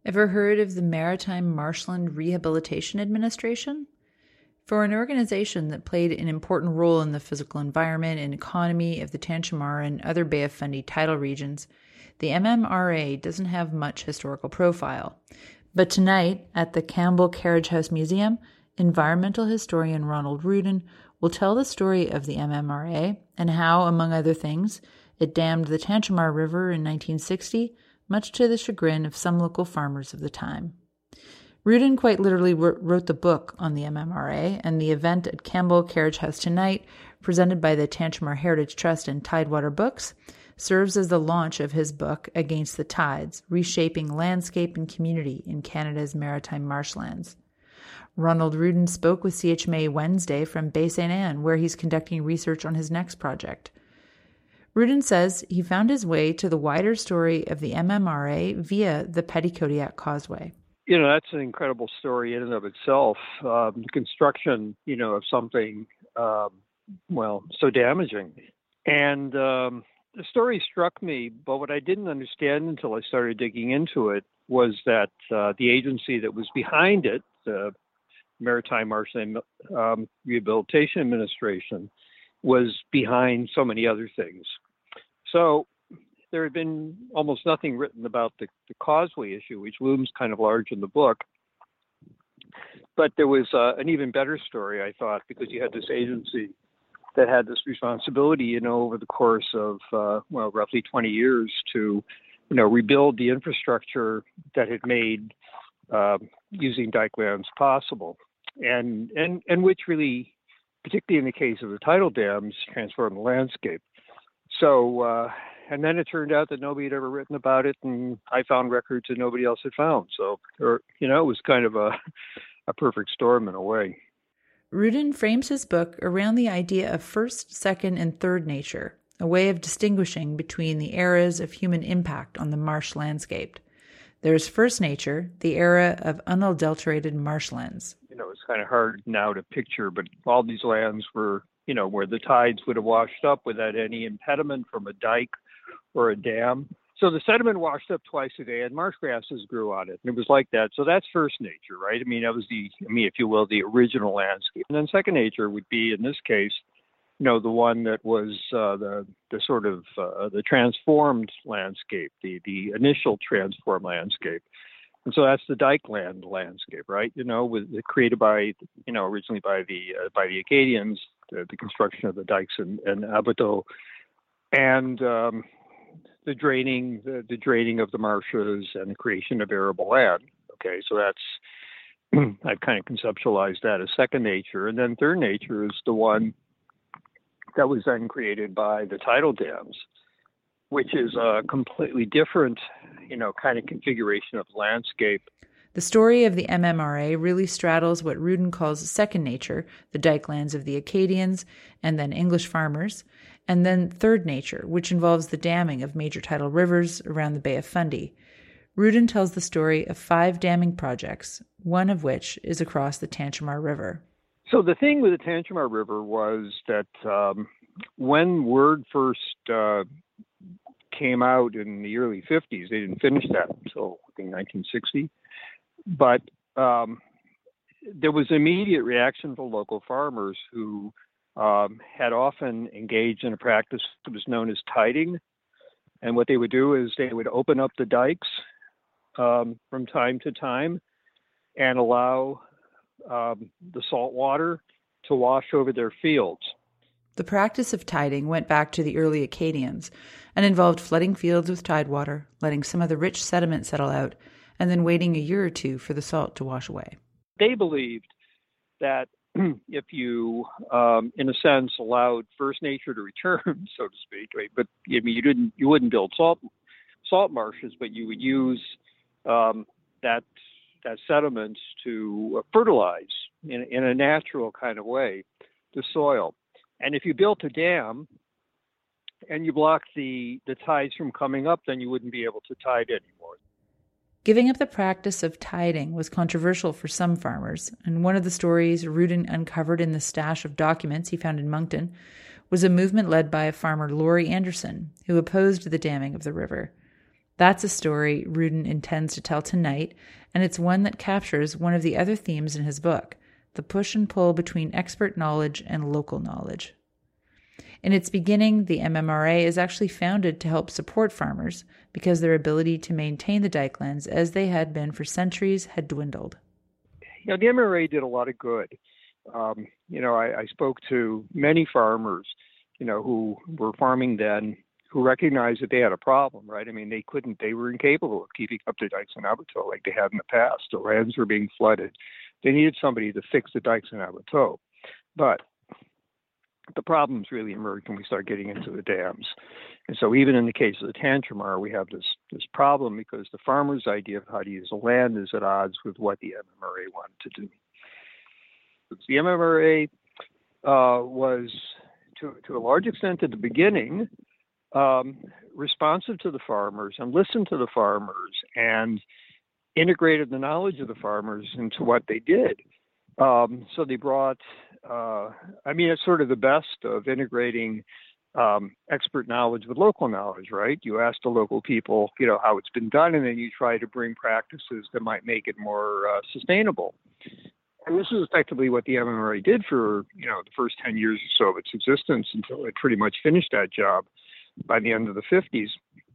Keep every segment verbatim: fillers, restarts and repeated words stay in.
Ever heard of the Maritime Marshland Rehabilitation Administration? For an organization that played an important role in the physical environment and economy of the Tantramar and other Bay of Fundy tidal regions, the M M R A doesn't have much historical profile. But tonight, at the Campbell Carriage House Museum, environmental historian Ronald Rudin will tell the story of the M M R A and how, among other things, it dammed the Tantramar River in nineteen sixty, much to the chagrin of some local farmers of the time. Rudin quite literally wrote the book on the M M R A, and the event at Campbell Carriage House tonight, presented by the Tantramar Heritage Trust and Tidewater Books, serves as the launch of his book, Against the Tides, Reshaping Landscape and Community in Canada's Maritime Marshlands. Ronald Rudin spoke with C H M A Wednesday from Bay Saint Anne, where he's conducting research on his next project. Rudin says he found his way to the wider story of the M M R A via the Petitcodiac Causeway. You know, that's an incredible story in and of itself. Um, the construction, you know, of something, um, well, so damaging. And um, the story struck me, but what I didn't understand until I started digging into it was that uh, the agency that was behind it, the Maritime Marshland um, Rehabilitation Administration, was behind so many other things. So there had been almost nothing written about the, the causeway issue, which looms kind of large in the book. But there was uh, an even better story, I thought, because you had this agency that had this responsibility, you know, over the course of, uh, well, roughly twenty years to, you know, rebuild the infrastructure that had made uh, using dike lands possible. And, and, and which really, particularly in the case of the tidal dams, transformed the landscape. So, uh, and then it turned out that nobody had ever written about it, and I found records that nobody else had found. So, or, you know, it was kind of a, a perfect storm in a way. Rudin frames his book around the idea of first, second, and third nature, a way of distinguishing between the eras of human impact on the marsh landscape. There's first nature, the era of unadulterated marshlands. You know, it's kind of hard now to picture, but all these lands were, you know, where the tides would have washed up without any impediment from a dike or a dam. So the sediment washed up twice a day and marsh grasses grew on it. And it was like that. So that's first nature, right? I mean, that was the, I mean, if you will, the original landscape. And then second nature would be, in this case, you know, the one that was uh, the the sort of uh, the transformed landscape, the the initial transformed landscape. And so that's the dike land landscape, right? You know, with created by, you know, originally by the uh, by the Acadians, the, the construction of the dikes in, in Abateaux, and um, the draining the, the draining of the marshes and the creation of arable land. Okay, so that's I've kind of conceptualized that as second nature, and then third nature is the one that was then created by the tidal dams, which is a completely different, you know, kind of configuration of the landscape. The story of the M M R A really straddles what Rudin calls second nature, the dike lands of the Acadians and then English farmers, and then third nature, which involves the damming of major tidal rivers around the Bay of Fundy. Rudin tells the story of five damming projects, one of which is across the Tantramar River. So the thing with the Tantramar River was that um, when word first uh, came out in the early fifties, they didn't finish that until, I think, nineteen sixty. But um, there was immediate reaction from local farmers who um, had often engaged in a practice that was known as tiding. And what they would do is they would open up the dikes um, from time to time and allow Um, the salt water to wash over their fields. The practice of tiding went back to the early Acadians and involved flooding fields with tidewater, letting some of the rich sediment settle out, and then waiting a year or two for the salt to wash away. They believed that if you, um, in a sense, allowed first nature to return, so to speak, right? But I mean, you didn't, you wouldn't build salt salt marshes, but you would use um, that. that sediment to fertilize in, in a natural kind of way the soil. And if you built a dam and you blocked the, the tides from coming up, then you wouldn't be able to tide anymore. Giving up the practice of tiding was controversial for some farmers, and one of the stories Rudin uncovered in the stash of documents he found in Moncton was a movement led by a farmer, Laurie Anderson, who opposed the damming of the river. That's a story Rudin intends to tell tonight, and it's one that captures one of the other themes in his book, the push and pull between expert knowledge and local knowledge. In its beginning, the M M R A is actually founded to help support farmers because their ability to maintain the dikelands as they had been for centuries had dwindled. You know, the M M R A did a lot of good. Um, you know, I, I spoke to many farmers, you know, who were farming then, who recognized that they had a problem, right? I mean, they couldn't, they were incapable of keeping up the dikes in Aboteau like they had in the past. The lands were being flooded. They needed somebody to fix the dikes in Aboteau. But the problems really emerged when we start getting into the dams. And so even in the case of the Tantramar, we have this, this problem because the farmer's idea of how to use the land is at odds with what the M M R A wanted to do. The M M R A uh, was, to, to a large extent at the beginning, um, responsive to the farmers and listened to the farmers and integrated the knowledge of the farmers into what they did. Um, so they brought, uh, I mean, it's sort of the best of integrating um, expert knowledge with local knowledge, right? You ask the local people, you know, how it's been done, and then you try to bring practices that might make it more uh, sustainable. And this is effectively what the M M R A did for, you know, the first ten years or so of its existence until it pretty much finished that job by the end of the fifties.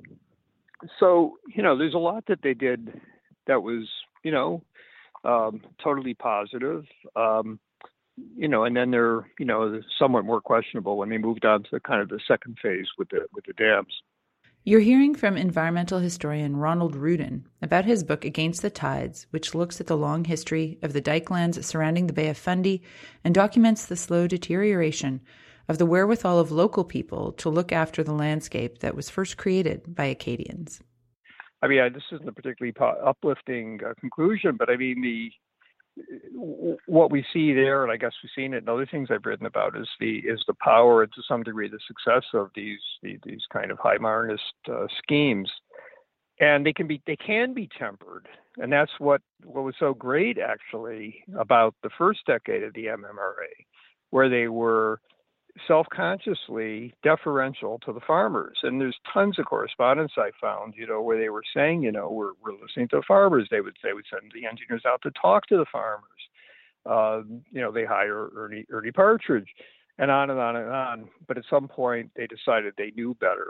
So, you know, there's a lot that they did that was, you know, um, totally positive. Um, you know, and then they're, you know, somewhat more questionable when they moved on to kind of the second phase with the with the dams. You're hearing from environmental historian Ronald Rudin about his book Against the Tides, which looks at the long history of the dikelands surrounding the Bay of Fundy and documents the slow deterioration of the wherewithal of local people to look after the landscape that was first created by Acadians. I mean, this isn't a particularly uplifting uh, conclusion, but I mean, the what we see there, and I guess we've seen it in other things I've written about, is the is the power and to some degree the success of these the, these kind of high modernist uh, schemes, and they can be they can be tempered, and that's what what was so great actually about the first decade of the M M R A, where they were self-consciously deferential to the farmers. And there's tons of correspondence I found, you know, where they were saying, you know, we're, we're listening to the farmers. They would say, we send the engineers out to talk to the farmers. Uh, you know, they hire Ernie, Ernie Partridge and on and on and on. But at some point they decided they knew better.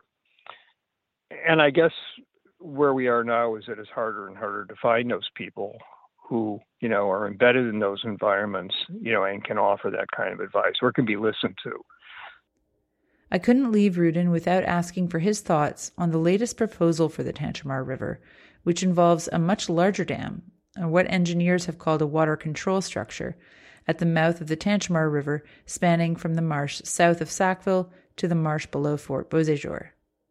And I guess where we are now is that it's harder and harder to find those people who, you know, are embedded in those environments, you know, and can offer that kind of advice or can be listened to. I couldn't leave Rudin without asking for his thoughts on the latest proposal for the Tantramar River, which involves a much larger dam, or what engineers have called a water control structure, at the mouth of the Tantramar River, spanning from the marsh south of Sackville to the marsh below Fort Beauséjour.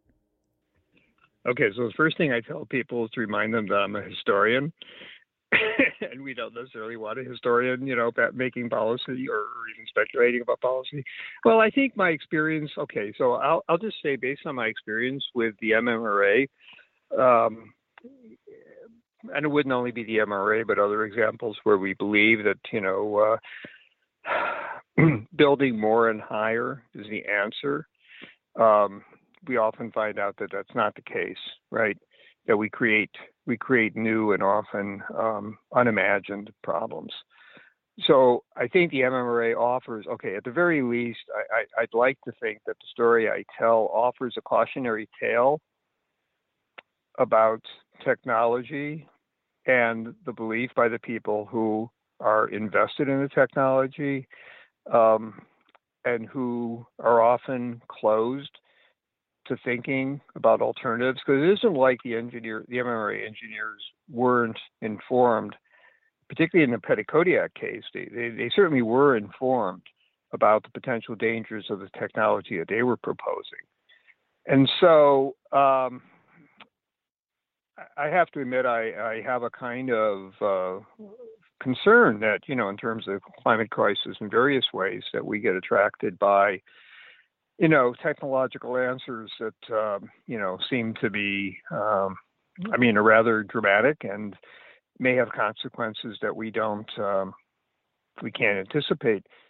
Okay, so the first thing I tell people is to remind them that I'm a historian. And we don't necessarily want a historian, you know, about making policy or even speculating about policy. Well, I think my experience, okay, so I'll, I'll just say based on my experience with the M M R A, um, and it wouldn't only be the M M R A, but other examples where we believe that, you know, uh, building more and higher is the answer. Um, we often find out that that's not the case, right? That we create we create new and often um, unimagined problems. So I think the M M R A offers, okay, at the very least, I, I, I'd like to think that the story I tell offers a cautionary tale about technology and the belief by the people who are invested in the technology um, and who are often closed to thinking about alternatives, because it isn't like the engineer, the M M R A engineers weren't informed, particularly in the Petitcodiac case. They, they, they certainly were informed about the potential dangers of the technology that they were proposing. And so um, I have to admit, I, I have a kind of uh, concern that, you know, in terms of climate crisis in various ways, that we get attracted by you know, technological answers that, um, you know, seem to be, um, I mean, are rather dramatic and may have consequences that we don't, um, we can't anticipate.